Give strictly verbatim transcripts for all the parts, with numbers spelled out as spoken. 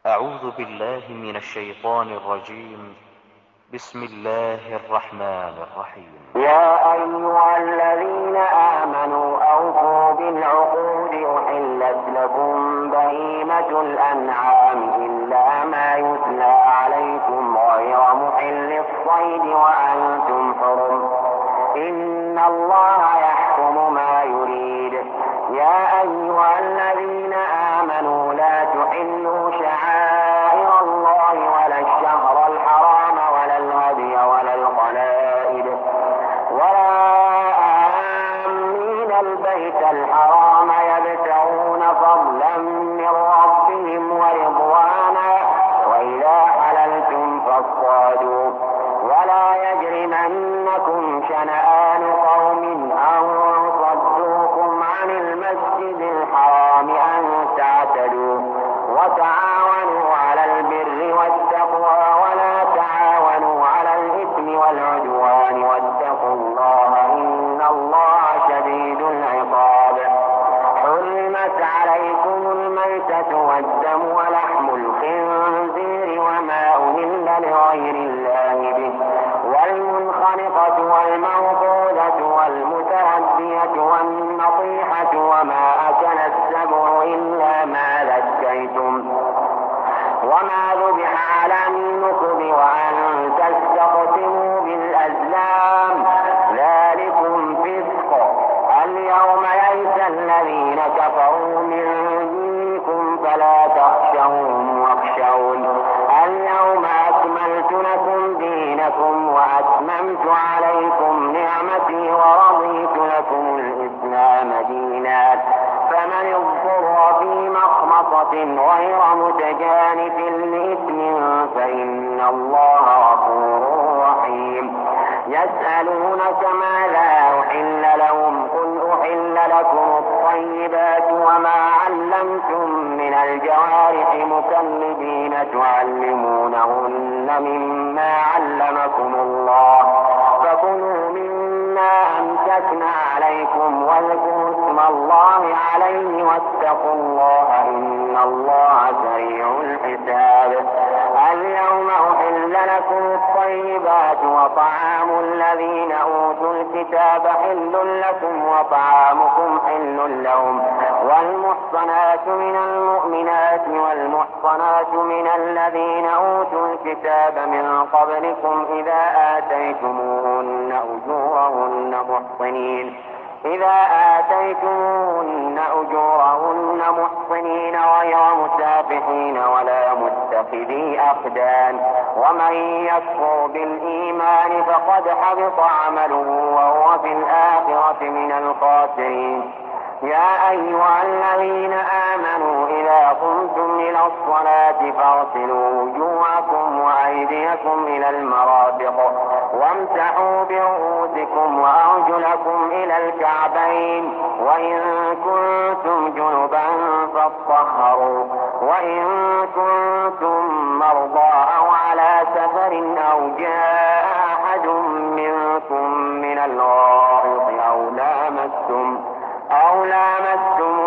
أعوذ بالله من الشيطان الرجيم. بسم الله الرحمن الرحيم. يا أيها الذين آمنوا أوفوا بالعقود أحلت لكم بهيمة الأنعام إلا ما يتلى عليكم غير محل الصيد وأنتم حرم إن الله يحكم ما يريد. يا أيها الذين آمنوا لا تحلوا شعائر الله ولا الشهر الحرام ولا الهدي ولا القلائد ولا آمين البيت الحرام يبتغون فضلا من ربهم ورضوانا وإذا حللتم فاصطادوا ولا يجرمنكم شنآن قوم أن صدوكم عن المسجد الحرام أن تعتدوا وتعاونوا على البر والتقوى ولا تعاونوا على الإثم والعدوان واتقوا الله إن الله شديد العقاب. حرمت عليكم الميتة والدم ولحم الخنزير وما أهل لغير الله به والمنخنقة والموقوذة والمتردية والنطيحة وما أكل السبع إلا ما ذكيتم وما ذبح على النصب وأن تستقسموا بالأزلام ذلكم فسق. اليوم يئس الذين كفروا من دينكم فلا تخشوهم واخشون اليوم أكملت لكم دينكم وأتممت عليكم نعمتي ورضيت لكم الإسلام دينا فمن اضطر في مخمصة غير متجانف لإثم فإن الله غفور رحيم. يسألونك ماذا أحل لهم قل أحل لكم الطيبات وما علمتم من الجوارح مكلبين تعلمونهن مما علمكم الله فكلوا مما أمسكنا عليكم واذكروا اسم الله عليه واتقوا الله إن الله سريع الحساب. اليوم أحل لكم الطيبات وطعام الذين أوتوا الكتاب حل لكم وطعامكم حل لهم والمحصنات من المؤمنات والمحصنات من الذين أوتوا الكتاب من قبلكم إذا آتيتموهن أجورهن محصنين إذا آتيتموهن أجورهن محصنين غير مسافحين ولا متخذي أخدان ومن يكفر بالإيمان فقد حبط عمله وهو في الآخرة من الخاسرين. يا أيها الذين آمنوا إذا قمتم إلى الصلاة فاغسلوا وجوهكم وأيديكم إلى المرافق وامسحوا برؤوسكم وأرجلكم إلى الكعبين وإن كنتم جنبا فاطهروا وإن كنتم مرضى أو على سفر أو جاء أحد منكم من الغائط أو لامستم أو لامستم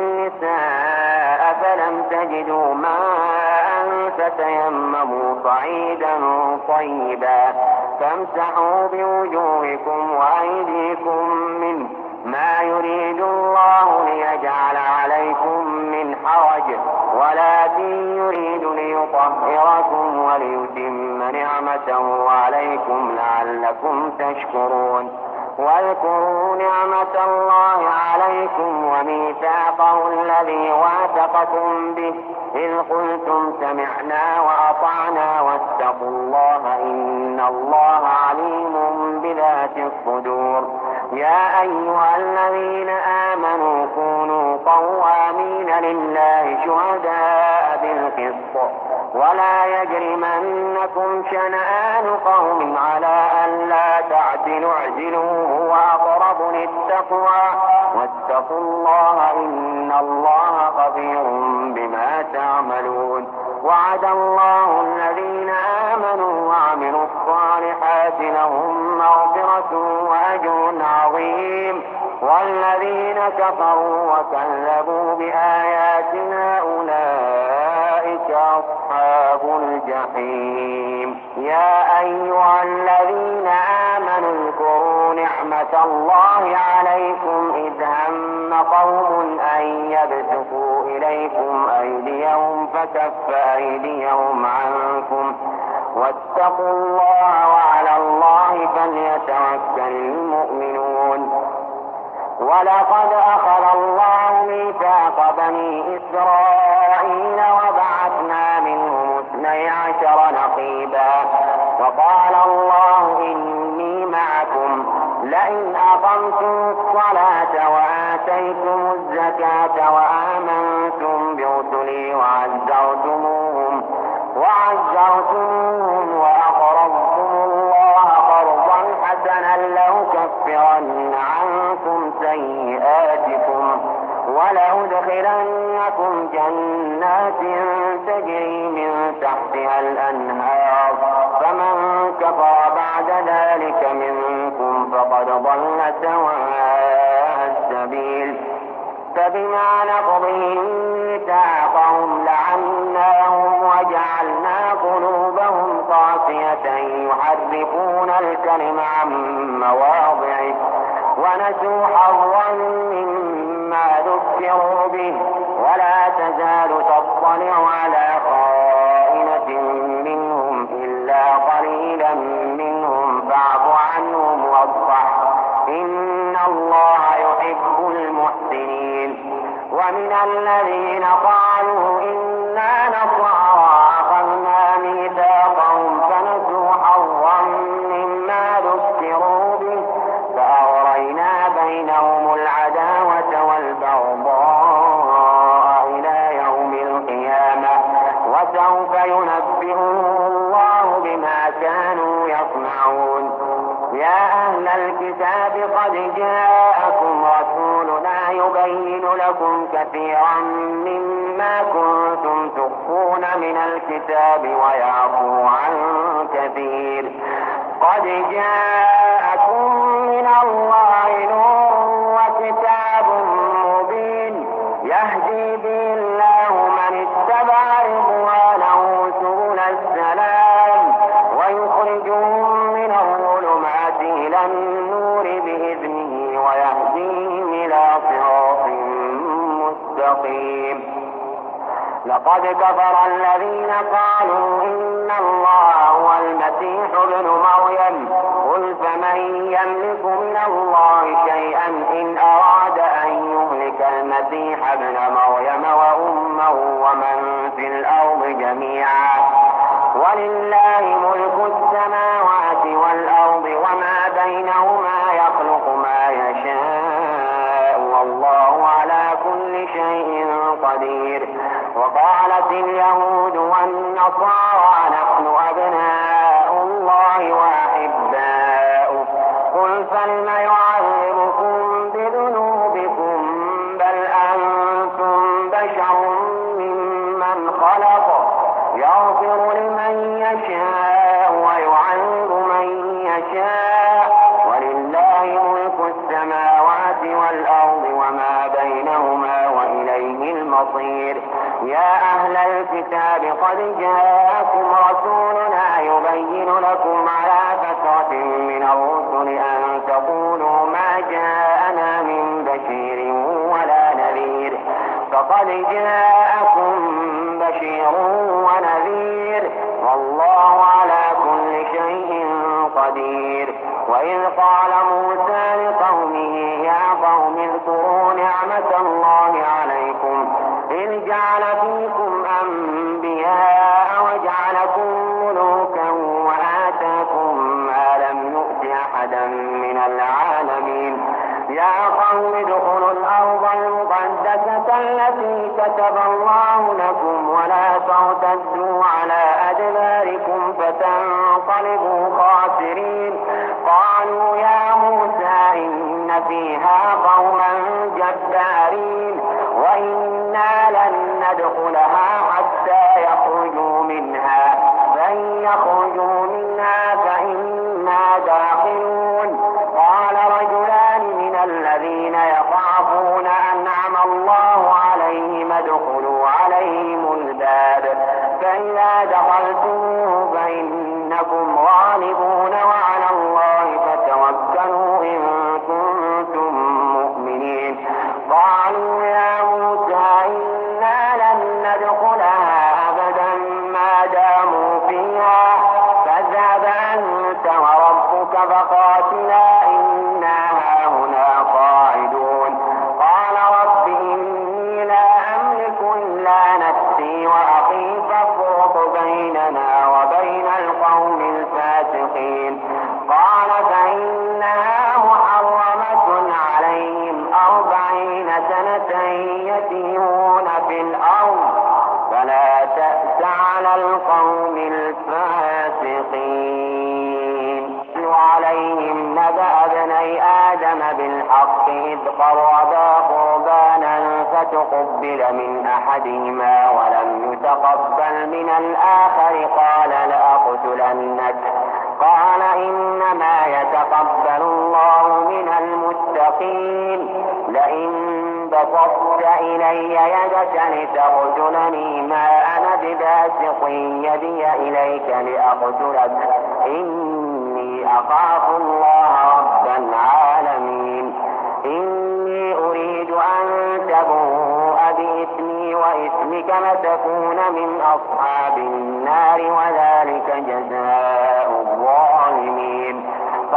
النساء فلم تجدوا ماء فتيمموا صعيدا طيبا فامسحوا بوجوهكم وأيديكم منه ما يريد الله ليجعل عليكم من حرج ولكن يريد ليطهركم وليتم نعمته عليكم لعلكم تشكرون. واذكروا نعمة الله عليكم وميثاقه الذي واثقكم به إذ قلتم سمعنا وأطعنا واتقوا الله إن الله عليم بذات الصدور. يا أيها الذين آمنوا كونوا قوامين لله شهداء بالقسط ولا يجرمنكم شنآن قوم على ألا تعدلوا اعدلوا هو أقرب للتقوى واتقوا الله إن الله خبير بما تعملون. وعد الله الذين آمنوا وعملوا الصالحات لهم مغفرة وأجر عظيم والذين كفروا وكذبوا بآياتنا أولئك أصحاب الجحيم. يا أيها الذين آمنوا اذكروا نعمة الله عليكم إذ هم قوم أن يبسطوا إليكم أيديهم فكف أيديهم عنكم واتقوا الله وعلى الله فليتوكل المؤمنون. ولقد أخذ الله ميثاق بني إسرائيل وبعثنا منهم اثني عشر نقيبا وقال الله إني معكم لئن أقمتم الصلاة وآتيتم الزكاة وآمنتم برسلي وعزرتموهم وعزرتموهم وأقرضتم الله قرضا حسنا لأكفرن عنكم سيئاتكم ولأدخلنكم جنات تجري من تحتها الأنهار فمن كفر بعد ذلك منكم فقد ضل سواء السبيل. فبما نقضهم ميثاقهم لعناهم وجعلنا قلوبهم قاسية يحرفون الكلم عن مواضعه ونسوا حظا مما ذكروا به ولا تزال تطلع على خائنة منهم إلا قليلا منهم فاعف عنهم واصفح إن الله يحب المحسنين. ومن الذين قالوا إنا نصارى أخذنا ميثاقهم فنسوا حظا مما ذكروا به فأغرينا بينهم العداوة والبغضاء إلى يوم القيامة وسوف ينبئهم الله بما كانوا يصنعون. يا أهل الكتاب قد جاءكم رسولنا يبين لكم كثيرا مما كنتم تخفون من الكتاب ويعفو عن كثير. قد جاءكم من الله نور وكتاب مبين يهدي به الله من اتبع رضوانه سبل السلام ويخرجهم من الظلمات إلى النور بإذنه ويهديهم إلى صراط مستقيم. لقد كفر الذين قالوا إن الله هو المسيح ابن مريم قل فمن يملك من الله شيئا إن أراد أن يهلك المسيح ابن مريم وأمه ومن في الأرض جميعا ولله ملك السماوات والأرض وما بينهما يخلق ما يشاء والله على كل شيء قدير. وقالت اليهود والنصارى نحن أبناء الله وأحباؤه قل فلم يعذبكم بذنوبكم بل أنتم بشر ممن خلق يغفر لمن يشاء ويعذب من يشاء ولله ملك السماوات والأرض وما بينهما وإليه المصير. يا أهل الكتاب قد جاءكم رسولنا يبين لكم على فترة من الرسل أن تقولوا ما جاءنا من بشير ولا نذير فقد جاءكم بشير ونذير والله على كل شيء قدير. وإذ قال موسى لقومه يا قوم اذكروا نعمة الله عليكم إذ جعل فيكم أنبياء وجعلكم ملوكا وآتاكم ما لم يؤت أحدا من العالمين. يا قوم ادخلوا الأرض المقدسة التي كتب الله لكم ولا ترتدوا على أدباركم فتنقلبوا خاسرين. قالوا يا موسى إن فيها قوما جبارين وإنا لن ندخلها حتى يخرجوا منها فإن يخرجوا منها فإنا داخلون. قال رجلان من الذين يخافون أنعم الله عليهم ادخلوا عليهم الباب فإذا دخلتموه فإنكم غالبون وعلى الله فتوكلوا إن كنتم مؤمنين. قالوا يا موسى إنا لن ندخلها أبدا ما داموا فيها فاذهب أنت وربك فقاتلا إنا هاهنا قاعدون. قال رب إني لا أملك إلا نفسي وأخي فافرق بيننا وبين القوم الفاسقين. قال فإنها محرمة عليهم أربعين سنة يتيهون في الأرض فلا تأس على القوم الفاسقين. وعليهم نبأ ابني آدم بالحق إذ قربا قربانا فتقبل من أحدهما ولم يتقبل من الآخر قال لأقتلنك. قال إنما يتقبل الله من المتقين. لئن بسطت إلي يدك لتقتلني ما أنا بباسط يدي إليك لأقتلك إني أخاف الله رب العالمين. إني أريد أن تبوء بإثمي وإثمك فتكون من أصحاب النار وذلك جزاء الظالمين.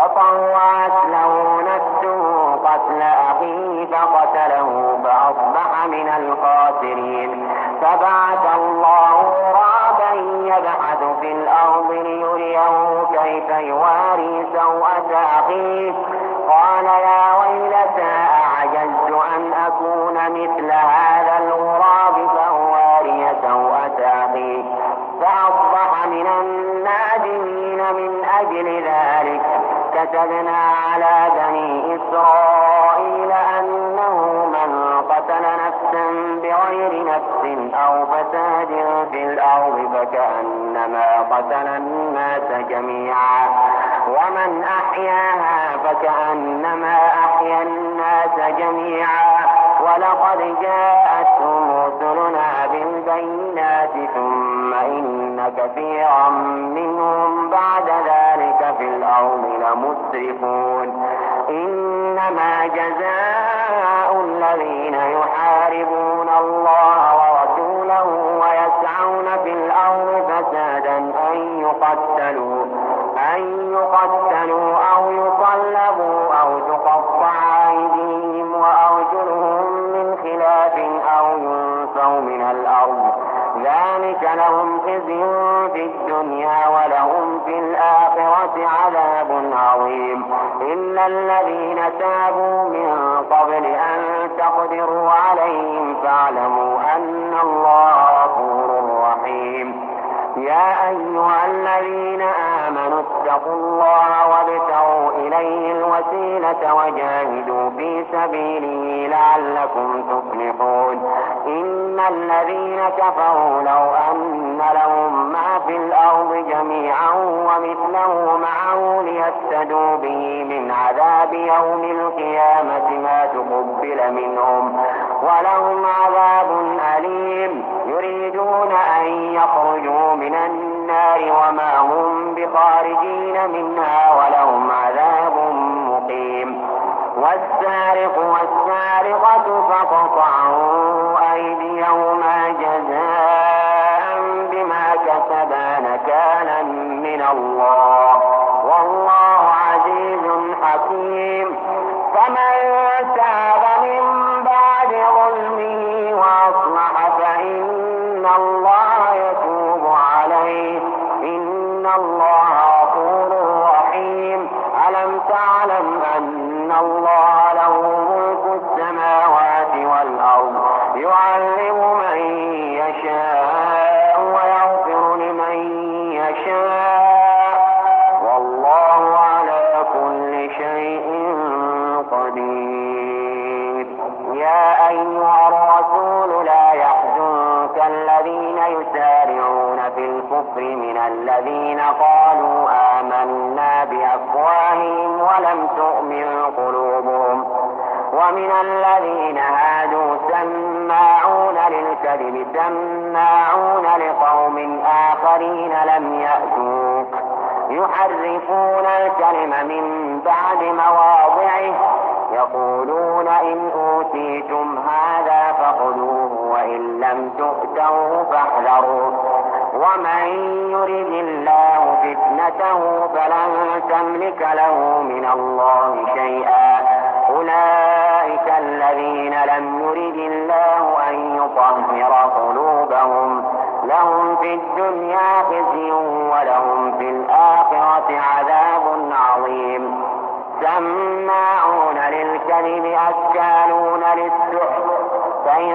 فطوعت له نفسه قتل أخيه فقتله فأصبح من الخاسرين. فبعث الله غرابا يبحث في الأرض ليريه كيف يواري سوءة أخيه. قال يا ويلتى أعجزت أن أكون مثل هذا الغراب فأواري سوءة أخيه فأصبح من النادمين. من أجل ذلك كتبنا على بني إسرائيل أنه من قتل نفسا بغير نفس أو فساد في الأرض فكأنما قتل الناس جميعا ومن أحياها فكأنما أحيا الناس جميعا. ولقد جاءتهم رسلنا بالبينات ثم إن كثيرا منهم بعد ذلك في الأرض لمسرفون. إنما جزاء الذين يحاربون الله ورسوله ويسعون في الأرض فسادا أن يقتلوا أن يقتلوا أو يصلبوا أو تقطع أيديهم وأرجلهم من خلاف أو ينفوا من الأرض. ذلك لهم خزي في الدنيا ولهم في الآخرة عذاب عظيم. إلا الذين تابوا من قبل أن تقدروا عليهم فاعلموا أن الله غفور رحيم. يا أيها الذين آمنوا اتقوا الله وابتغوا إليه الوسيلة وجاهدوا في سبيله لعلكم تفلحون. إن الذين كفروا لو أن لهم ما في الأرض جميعا ومثله معه ليفتدوا به من عذاب يوم القيامة ما تقبل منهم ولهم عذاب أليم. يريدون أن يخرجوا من النار وما هم بخارجين منها ولهم عذاب مقيم. والسارق والسارقة فاقطعوا أيديهما جزاء بما كسبا نكالا من الله والله عزيز حكيم. فمن تاب من بعد ظلمه وأصلح فإن الله يتوب عليه إن الله غفور رحيم. ألم تعلم أن الله له ملك السماوات والأرض يعلم من يشاء ويغفر لمن يشاء والله على كل شيء قدير. يا أيها الرسول لا يحزنك الذين يسارعون في الكفر من الذين قالوا آمنا بأفواههم ولم تؤمن قلوبهم ومن الذين هادوا سماعون للكذب سماعون لقوم آخرين لم يأتوك يحرفون الكلم من بعد مواضعه يقولون إن أوتيتم هذا فخذوه وإن لم تؤتوه فاحذروا ومن يرد الله فتنته فلن تملك له من الله شيئا أولئك الذين لم يرد الله أن يطهر قلوبهم لهم في الدنيا خزي ولهم في الآخرة عذاب عظيم سماعون للكذب أكالون للسحت فإن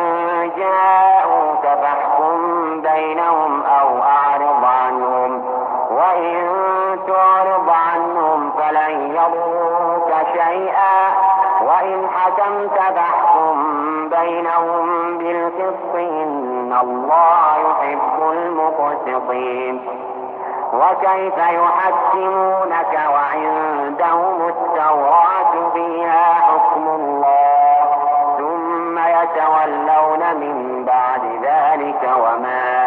جاءوك فاحكم بينهم أو أعرض عنهم وإن تعرض عنهم فلن يضروك شيئا وإن حكمت فاحكم بينهم بالقسط إن الله يحب المقسطين وكيف يحكمونك وعندهم التوراة فيها حكم الله ثم يتولون من بعد ذلك وما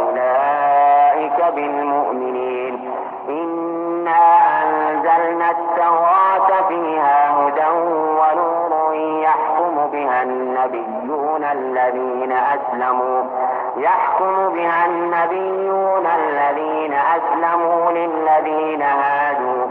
أولئك بالمؤمنين إنا أنزلنا التوراة فيها هدى ونور يحكم بها النبيون الذين أسلموا يحكم بها النبيون الذين أسلموا للذين هادوا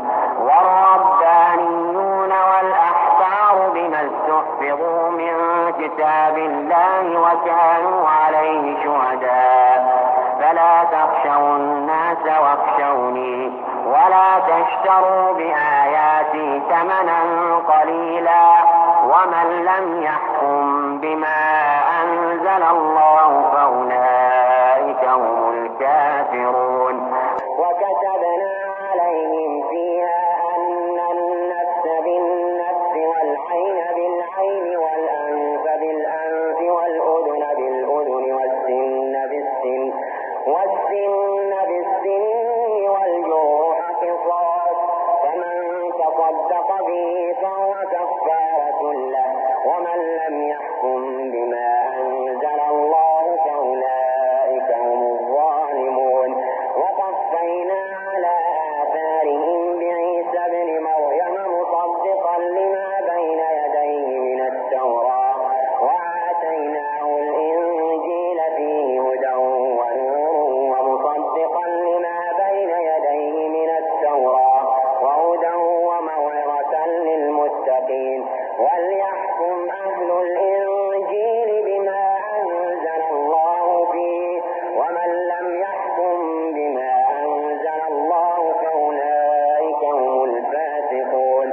والربانيون والأحبار بما استحفظوا من كتاب الله وكانوا عليه شهداء فلا تخشوا الناس واخشوني ولا تشتروا بآياتي ثمنا قليلا ومن لم يحكم بما أنزل الله فأولئك هم الكافرون وكتبنا عليهم فيها أن النفس بالنفس والعين بالعين والأنف بالأنف والأذن بالأذن والسن بالسن والسن بالسن والجروح قصاص فمن تصدق به فهو كفارة له ومن لم يحكم بما أنزل الله فأولئك هم الظالمون وقفينا على آثارهم بعيسى ابن مريم مصدقا لما بين يديه من التوراة وآتيناه الإنجيل فيه هدى ونور ومصدقا لما بين يديه من التوراة وهدى وموعظة للمتقين وليحكم أهل الإنجيل بما أنزل الله فيه ومن لم يحكم بما أنزل الله فأولئك هم الفاسقون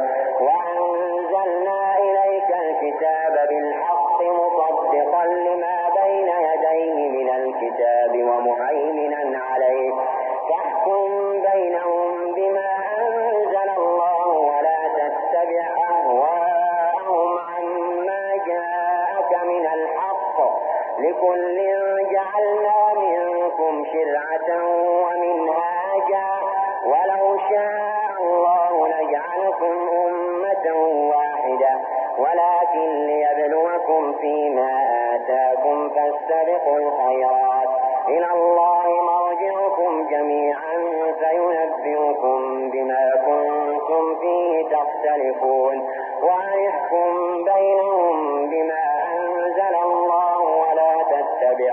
وأنزلنا إليك الكتاب بالحق مصدقا لما بين يديه من الكتاب ومهيمنا عليه فاحكم بينهم بما أنزل الله ولا تتبع أهواءهم عما جاءك من الحق لكل جعلنا منكم شرعة ومنهاجا ولو شاء الله لجعلكم أمة واحدة ولكن ليبلوكم فيما آتاكم فاستبقوا الخيرات إلى الله مرجعكم جميعا فينبئكم بما كنتم فيه تختلفون وأحكم بينهم بما أنزل الله ولا تتبع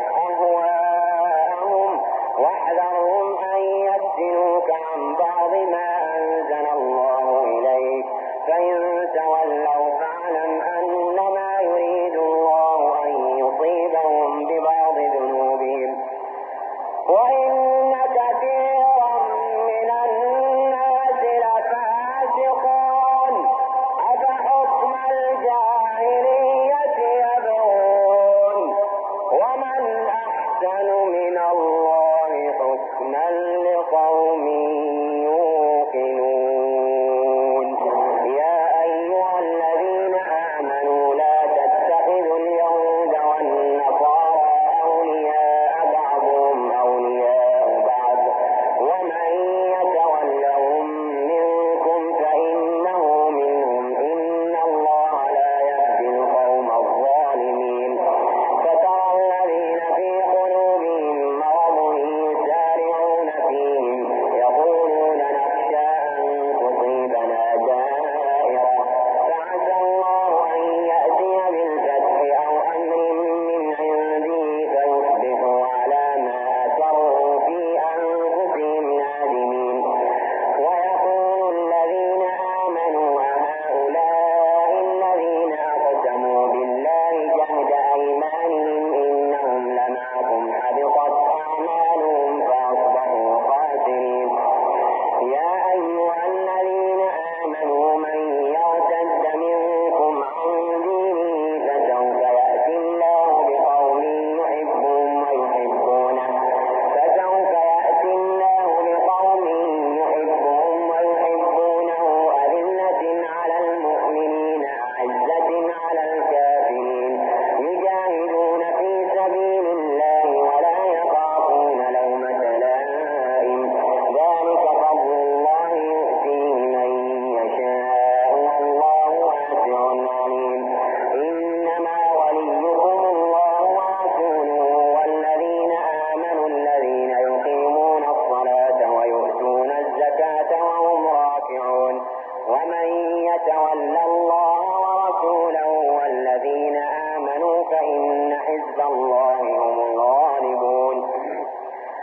أهواءهم واحذرهم أن يفتنوك عن بعض ما أنزل الله إليك فإن تولوا فاعلم أنما يريد الله أن يصيبهم ببعض ذنوبهم وإن كثيرا من الناس لفاسقون أفحكم الجاهلية يبغون ومن أحسن من الله حكما لقوم يوقنون يا أيها الذين آمنوا لا تتخذوا اليهود والنصارى أولياء بعضهم أولياء بعض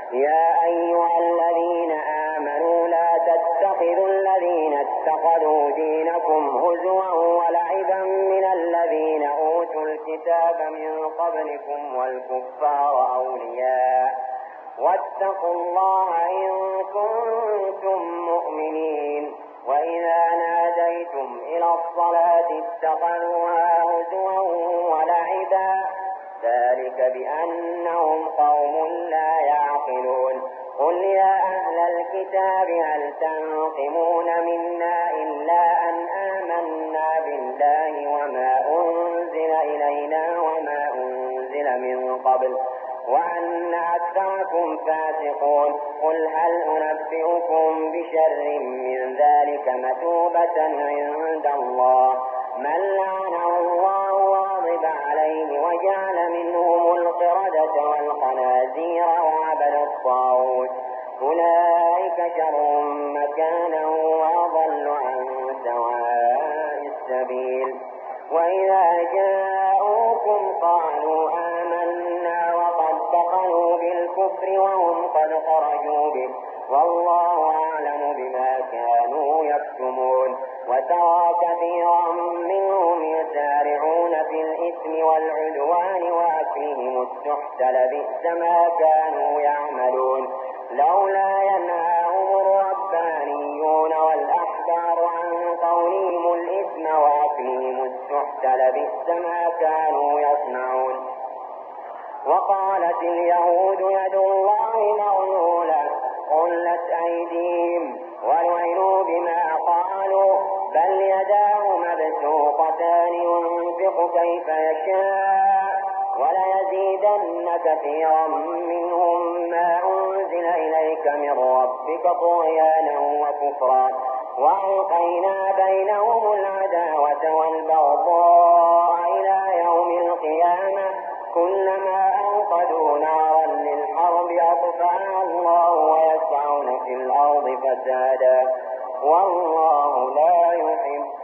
يا أيها الذين آمنوا لا تتخذوا الذين اتخذوا دينكم هزوا ولعبا من الذين أوتوا الكتاب من قبلكم والكفار أولياء واتقوا الله إن كنتم مؤمنين. وإذا ناديتم إلى الصلاة اتخذوها هزوا ولعبا ذلك بأنهم قوم لا يعقلون. قل يا أهل الكتاب هل تنقمون منا إلا أن آمنا بالله وما أنزل إلينا وما أنزل من قبل وأن أكثركم فاسقون. قل هل أنبئكم بشر من ذلك مثوبة عند الله من لعنه الله وغضب عليه وجعل منهم القردة والخنازير وعبد الطاغوت أولئك شر مكانا وأضل عن سواء السبيل. وإذا جاءوكم قالوا آمنا وقد دخلوا بالكفر وهم قد خرجوا به والله أعلم بما كانوا يكتمون. وترى كثيرا منهم يسارعون في الإثم والعدوان وأكلهم السحت لبئس ما كانوا يعملون. لولا ينهاهم الربانيون والأحبار عن قولهم الإثم وأكلهم السحت لبئس ما كانوا يصنعون. وقالت اليهود يد الله مغلولة غلت أيديهم ولعنوا بما قالوا بل يداه مبسوطتان ينفق كيف يشاء وليزيدن كثيرا منهم ما أنزل إليك من ربك طغيانا وكفرا وألقينا بينهم العداوة والبغضاء إلى يوم القيامة كلما أوقدوا نارا للحرب أطفأها الله ويسعون في الأرض فسادا والله لا يحب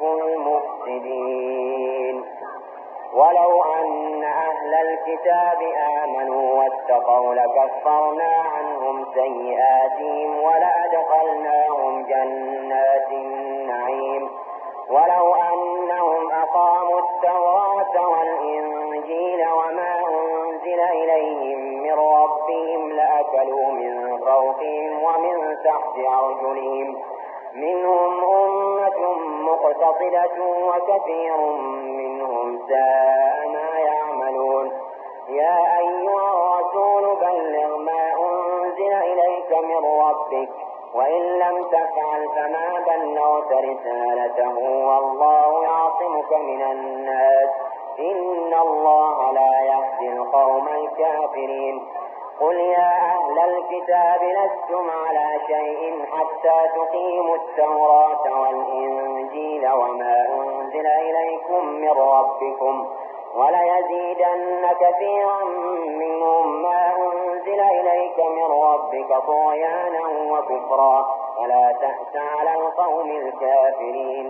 المفسدين. ولو أن أهل الكتاب آمنوا واتقوا لكفرنا عنهم سيئاتهم ولأدخلناهم جنات النعيم. ولو أنهم أقاموا التوراة والإنجيل وما أنزل إليهم من ربهم لأكلوا من فوقهم ومن تحت أرجلهم منهم أمة مقتصدة وكثير منهم ساء ما يعملون. يا أيها الرسول بلغ ما أنزل إليك من ربك وإن لم تفعل فما بلغت رسالته والله يعصمك من الناس إن الله لا يهدي القوم الكافرين. قل يا أهل الكتاب لستم على شيء حتى تقيموا التوراة والإنجيل وما أنزل إليكم من ربكم وليزيدن كثيرا منهم ما أنزل إليك من ربك طغيانا وكفرا ولا تأس على القوم الكافرين.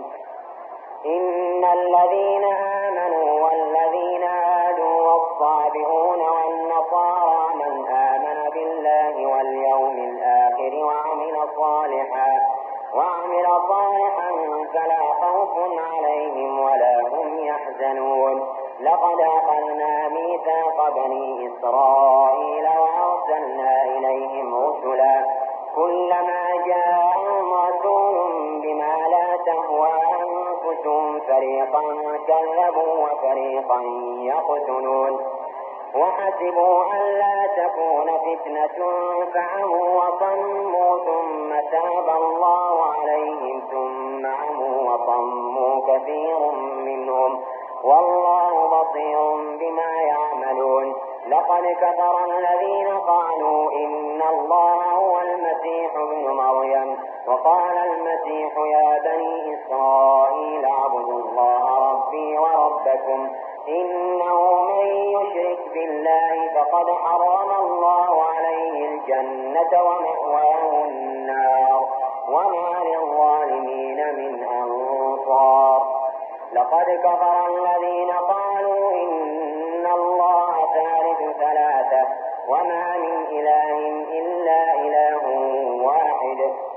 إن الذين آمنوا والذين هادوا والصابئون والنصارى من آمن بالله واليوم الآخر وعمل صالحا وعمل صالحا فلا خوف عليهم ولا هم يحزنون. لقد أخذنا ميثاق بني إسرائيل وأرسلنا إليهم رسلا كلما جاءهم رسول بما لا تهوى أنفسهم فريقا كذبوا وفريقا يقتلون. وحسبوا ألا تكون فتنة فعموا وصموا ثم تاب الله عليهم ثم عموا وصموا كثير منهم والله بصير بما يعملون. لقد كفر الذين قالوا إن الله هو المسيح ابن مريم وقال المسيح يا بني إسرائيل اعبدوا الله ربي وربكم إنه من يشرك بالله فقد حرم الله عليه الجنة ومأواه النار وما للظالمين من أنصار. لقد كفر الذين قالوا إن الله ثالث ثلاثة وما من إله إلا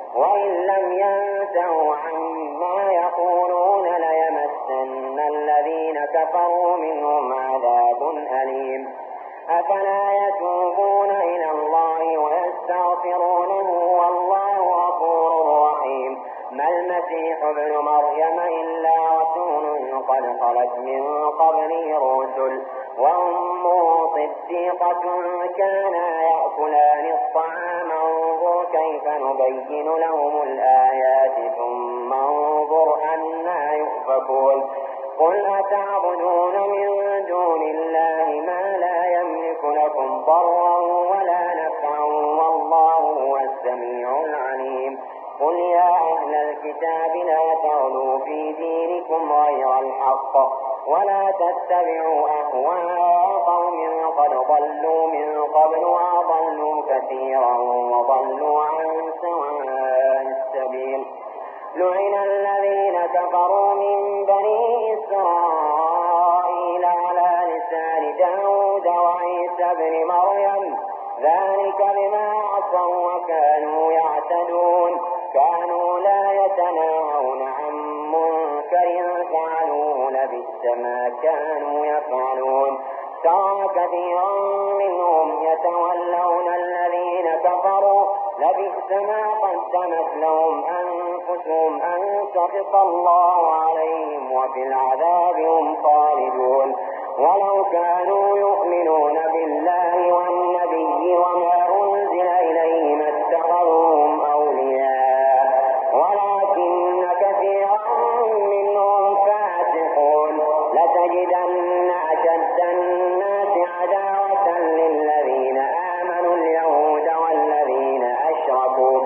وإن لم ينتهوا عما يقولون ليمسن الذين كفروا منهم عذاب أليم. أفلا يتوبون إلى الله ويستغفرونه والله غفور رحيم. ما المسيح ابن مريم إلا رسول قد خلت من قبله الرسل وأمه صديقة كانا يأكلان الطعام انظر كيف نبين لهم الآيات ثم انظر أنا يؤفكون. قل أتعبدون من دون الله ما لا يملك لكم ضرا ولا نفعا والله هو السميع العليم. قل يا أهل الكتاب لا تغلوا في دينكم غير الحق ولا تتبعوا أهواء قوم قد ضلوا من قبل وأضلوا كثيرا وضلوا عن سواء السبيل. لعن الذين كفروا من بني إسرائيل على لسان داود وعيسى بن مريم ذلك بما عصوا وكانوا يعتدون. كانوا لا يتناهون عن منكر فعلوه لبئس ما كانوا يفعلون. ترى كثيرا منهم يتولون الذين كفروا لبئس ما قدمت لهم أنفسهم أن سخط الله عليهم وفي العذاب هم خالدون. ولو كانوا يؤمنون بالله والنبي وما أنزل إليه ما اتخذوهم أولياء ولكن كثيرا منهم فاسقون. لتجدن أشد الناس عداوة للذين آمنوا اليهود والذين أشركوا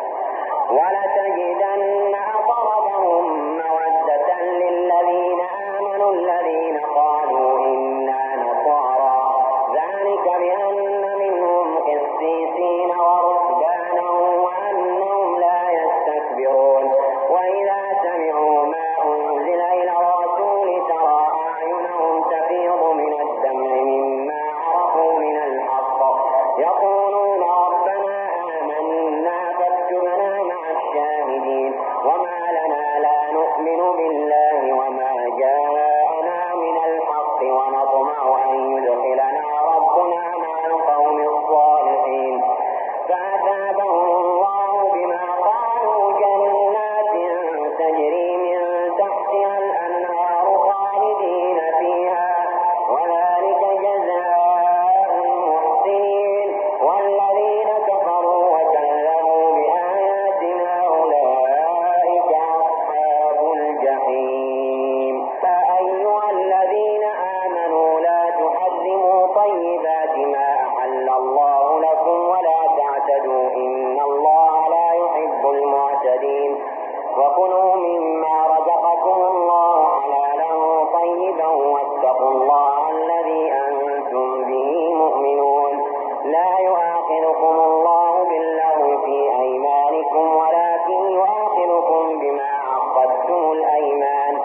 ولتجدن أقربهم مودة للذين آمنوا الذين قالوا إنا نصارى ذلك بأن منهم قسيسين ورهبانا وأنهم لا يستكبرون. وإذا سمعوا ما أنزل إلى الرسول ترى أعينهم تفيض من الدمع مما عرفوا من الحق يقولون ربنا آمنا فاكتبنا مع الشاهدين. وما لنا لا نؤمن بالله وما جاءنا من الحق ونطمع أن يدخلنا ربنا مع القوم الصالحين. فأثابهم الله بما قالوا جنات تجري من تحتها الأنهار خالدين فيها وذلك جزاء المحسنين. والذين كفروا وكذبوا بآياتنا أولئك أصحاب الجحيم. يا أيها الذين آمنوا لا تحرموا طيبات ما أحل الله لكم ولا تعتدوا إن الله لا يحب المعتدين. وكلوا مما رزقكم الله حلالا طيبا واتقوا الله الذي أنتم به مؤمنون. لا يؤاخذكم الله باللغو في أيمانكم ولكن يؤاخذكم بما عقدتم الأيمان.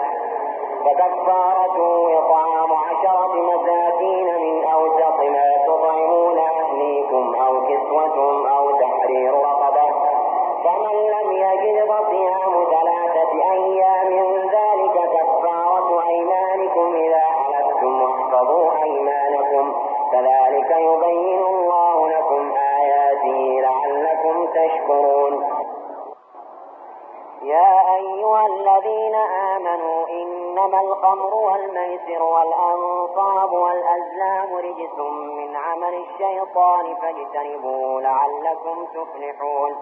فكفارته إطعام عشرة مساكين من أوسط ما تطعمون أهليكم أو كسوتهم أو تحرير رقبة. فمن لم يجد فصيام ثلاثة أيام ذلك كفارة أيمانكم إذا حلفتم واحفظوا أيمانكم كذلك يبين الله لكم آياته لعلكم تشكرون. يا أيها الذين آمنوا إنما الخمر والميسر والأنصاب والأزلام رجس من عمل الشيطان فاجتنبوه لعلكم تفلحون.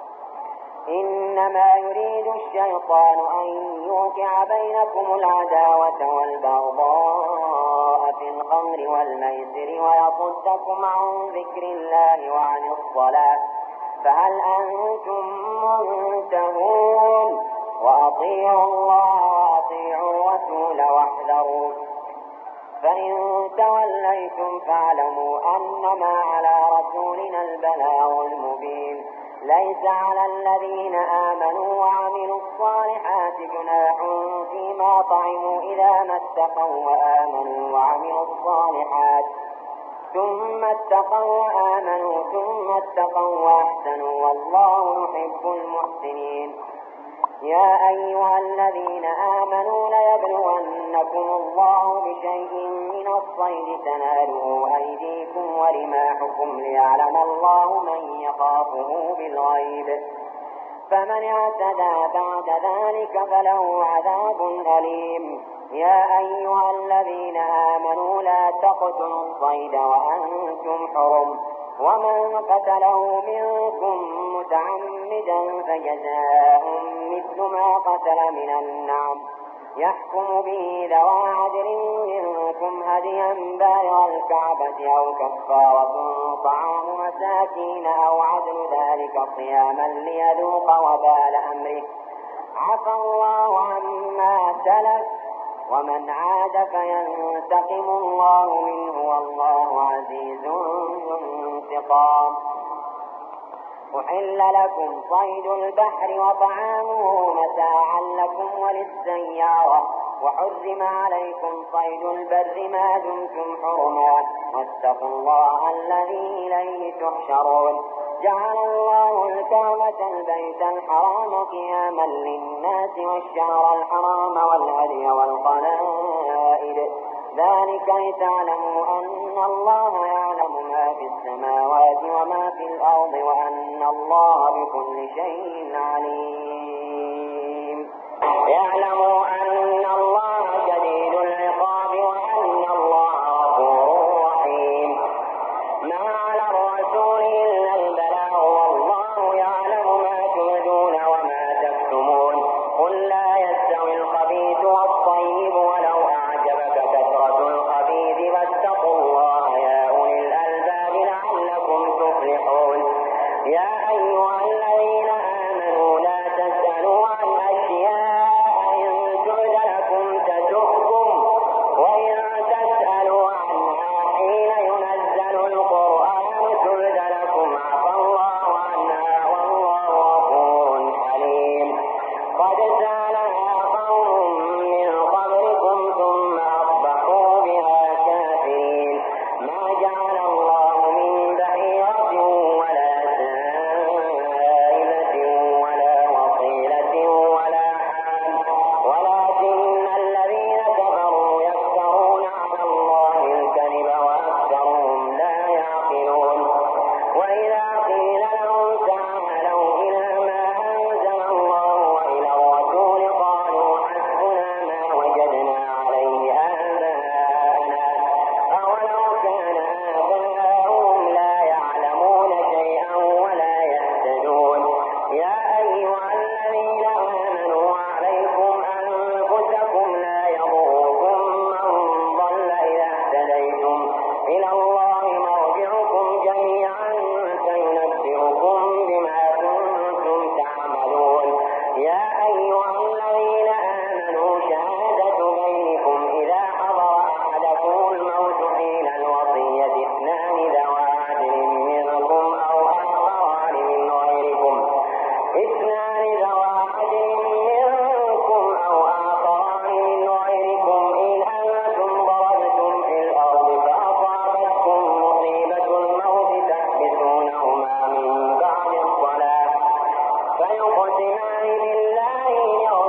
إنما يريد الشيطان أن يوقع بينكم العداوة والبغضاء في الخمر والميسر ويصدكم عن ذكر الله وعن الصلاة فهل أنتم منتهون. وأطيعوا الله وأطيعوا الرسول واحذروا. فإن توليتم فاعلموا أنما على رسولنا البلاغ المبين. ليس على الذين آمنوا وعملوا الصالحات جناح فيما طعموا إذا ما اتقوا وآمنوا وعملوا الصالحات ثم اتقوا وآمنوا ثم اتقوا وأحسنوا والله يحب المحسنين. يا أيها الذين آمنوا ليبلونكم الله بشيء من الصيد تناله أيديكم ورماحكم ليعلم الله من يخافه بالغيب، فمن اعتدى بعد ذلك فله عذاب أليم. يا أيها الذين آمنوا لا تقتلوا الصيد وأنتم حرم، ومن قتله منكم متعمدا فجزاء مثل ما قتل من النعم يحكم به ذوى عدل منكم هديا بالغ الكعبة أو كفارة طعام مساكين أو عدل ذلك صياما ليذوق وبال أمره، عفى الله عما سلف ومن عاد فينتقم الله منه والله عزيز ذو انتقام. أحل لكم صيد البحر وطعامه متاعا لكم وللسيارة، وحرم عليكم صيد البر ما دمتم حرما، واتقوا الله الذي إليه تحشرون. جعل الله الكعبة البيت الحرام قياما للناس والشهر الحرام والهدي والقلائد، ذلك لتعلموا أن الله يعلم ما في السماوات وما في الأرض وأن الله بكل شيء عليم. يعلموا أن الله شديد العقاب وأن الله غفور رحيم. ما على الرسول إلا البلاغ والله يعلم ما تبدون وما تكتمون. قل لا يستوي الخبيث والطيب ولو أعجبك كثرة الخبيث فاتقوا الله يا أولي الألباب لعلكم تفلحون. يا أيها الذين آمنوا لا تسألوا عن أشياء إن تبد لكم تسؤكم وإن تسألوا عنها حين ينزل القرآن تبد لكم عفى الله عنها والله غفور حليم. قد سألها قوم من قبلكم ثم أصبحوا بها كافرين. ما جعل الله من بحيرة ولا سائبة ولا وصيلة ولا حام ولكن الذين كفروا يفترون على الله الكذب وأكثرهم لا يعقلون. وإذا قيل لهم تعالوا إلى ما أنزل الله وإلى الرسول قالوا حسبنا ما وجدنا عليه آباءنا أولو كان آباؤهم لا يعلمون شيئا ولا يهتدون. يا أيها الذين آمنوا عليكم أنفسكم لا يضركم من ضل إذا اهتديتم إلى الله مرجعكم جميعا فينبئكم بما كنتم تعملون. يا أيها الذين آمنوا شهادة بينكم إذا حضر أحدكم الموت حين الوصية اثنان ذوى عدل منكم أو آخران من غيركم اثنان ذوى عدل منكم أو آخران من غيركم إن أنتم ضربتم في الأرض فأصابتكم مصيبة الموت تحبسونهما من بعد الصلاة فيقسمان بالله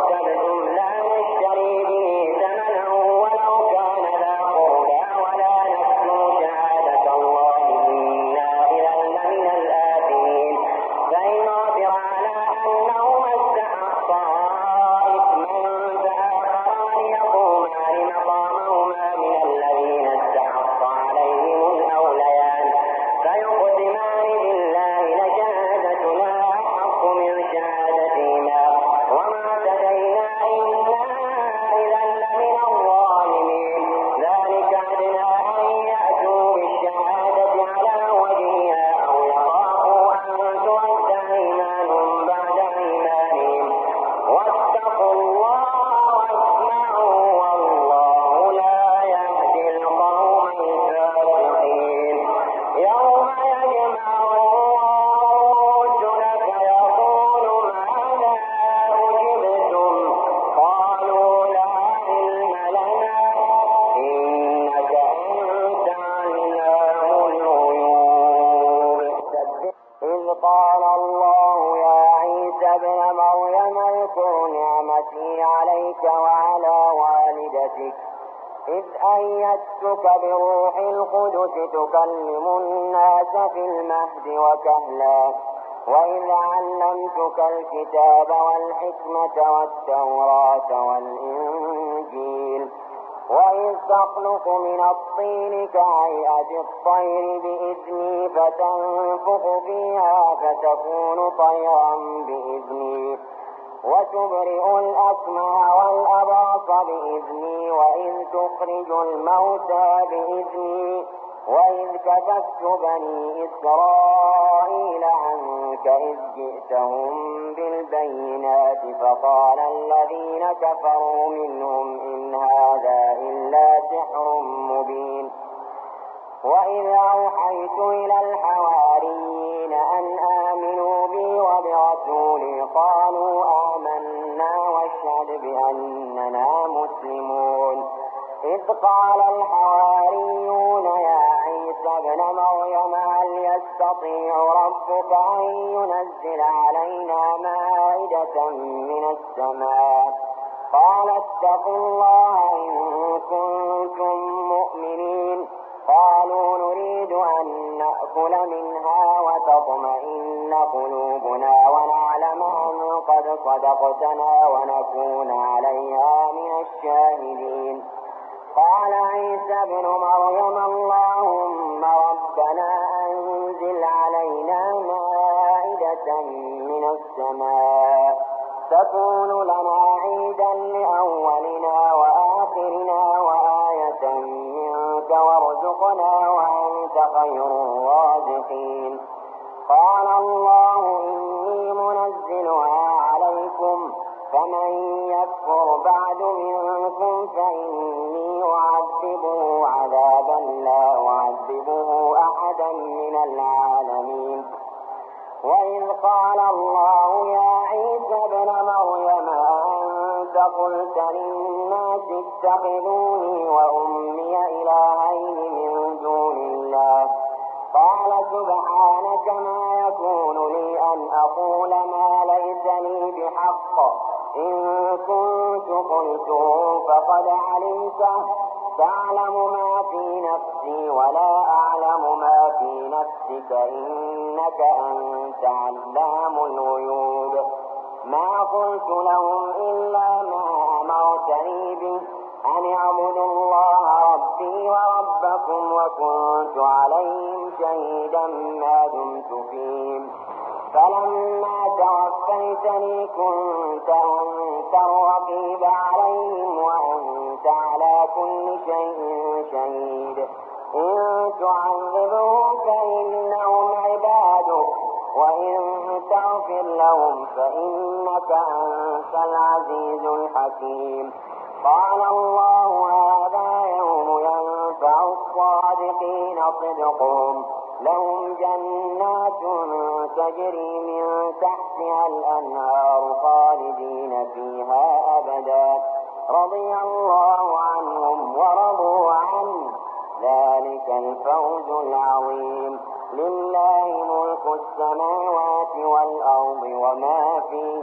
قال الله يا عيسى ابن مريم اذكر نعمتي عليك وعلى والدتك إذ أيدتك بروح القدس تكلم الناس في المهد وكهلا وإذ علمتك الكتاب والحكمة والتوراة والإنجيل وإذ تخلق من الطين كهيئة الطير بإذني فتنفخ فيها فتكون طيرا بإذني وتبرئ الأكمه والأبرص بإذني وإذ تخرج الموتى بإذني وإذ كففت بني إسرائيل عنك إذ جئتهم بالبينات فقال الذين كفروا منهم إن هذا إلا سحر مبين وإذ أوحيت إلى الحواريين أن آمنوا بي وبرسولي قالوا آمنا واشهد بأننا مسلمون إذ قال الحواريون يا عيسى ابن مريم هل يستطيع ربك أن ينزل علينا مائدة من السماء قال اتقوا الله إن كنتم مؤمنين قالوا نريد أن نأكل منها وتطمئن قلوبنا ونعلم أن قد صدقتنا ونكون عليها من الشاهدين قال عيسى ابن مريم اللهم ربنا أنزل علينا مائدة من السماء تكون لنا عيدا لأولنا وآخرنا وآية منك وارزقنا وأنت خير الرازقين قال الله إني منزلها عليكم فمن يكفر بعد منكم فإني أعذبه عذابا لا أعذبه أحدا من العالمين وإذ قال الله يا عيسى ابن مريم أنت قلت للناس اتخذوني وأمي إلهين من دون الله قال سبحانك ما يكون لي أن أقول ما ليس لي بحق إن كنت قلته فقد علمته تعلم ما في نفسي ولا أعلم ما في نفسك إنك أنت علام الغيوب ما قلت لهم إلا ما أمرتني به أن اعبدوا الله ربي وربكم وكنت عليهم شهيدا ما دمت فيهم فلما توفيتني كنت أنت الرقيب عليهم وأنت على كل شيء شهيد إن تعذبهم فإنهم عبادك وإن تغفر لهم فإنك أنت العزيز الحكيم قال الله هذا يوم ينفع الصادقين صدقهم لهم جنات تجري من تحتها الأنهار خالدين فيها أبدا رضي الله عنهم ورضوا عنه ذلك الفوز العظيم لله ملك السماوات والأرض وما فيهما